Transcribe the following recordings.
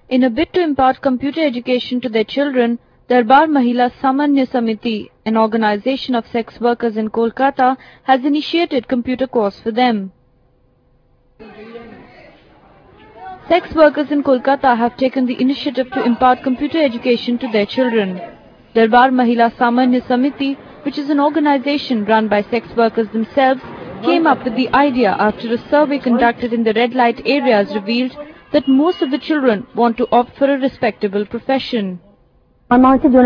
In a bid to impart computer education to their children, Darbar Mahila Samanya Samiti, an organization of sex workers in Kolkata, has initiated computer course for them. Sex workers in Kolkata have taken the initiative to impart computer education to their children. Darbar Mahila Samanya Samiti, which is an organization run by sex workers themselves, came up with the idea after a survey conducted in the red light areas revealed that most of the children want to opt for a respectable profession. My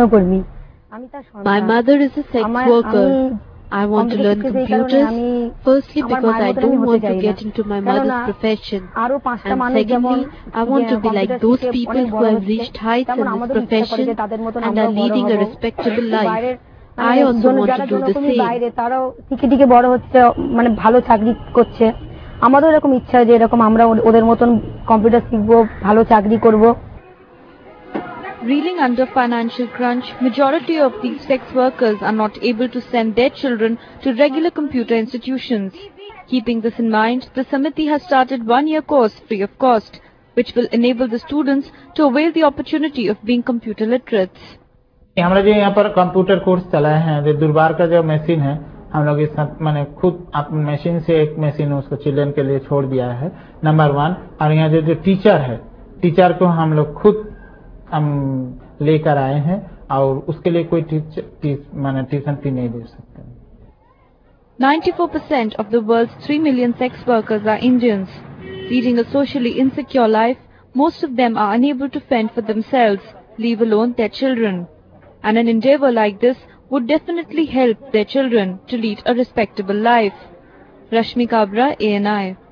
mother is a sex worker. I want to learn computers, firstly because I don't want to get into my mother's profession, and secondly, I want to be like those people who have reached heights in this profession and are leading a respectable life. I also want to do the same. আমাদের এরকম ইচ্ছা যে এরকম আমরা ওদের মতন computer শিখবো, ভালো চাকরি করব। Reeling under financial crunch, majority of these sex workers are not able to send their children to regular computer institutions. Keeping this in mind, the Samiti has started one-year course free of cost, which will enable the students to avail the opportunity of being computer literates. हमारा जो यहाँ पर computer course चलाए हैं, जो Durbar का जो machine है, हम लोग इस मैंने खुद अपने मशीन से एक मशीन उसको चिल्ड्रन के लिए छोड़ दिया है, नंबर 1। और यहाँ जो टीचर है, टीचर को हम लोग खुद हम लेकर आए हैं और उसके लिए कोई ट्यूशन फी नहीं दे सकते। 94% of the world's 3 million sex workers are Indians. Leading a socially insecure life, most of them are unable to fend for themselves, leave alone their children. And an endeavor like this would definitely help their children to lead a respectable life. Rashmi Kabra, ANI.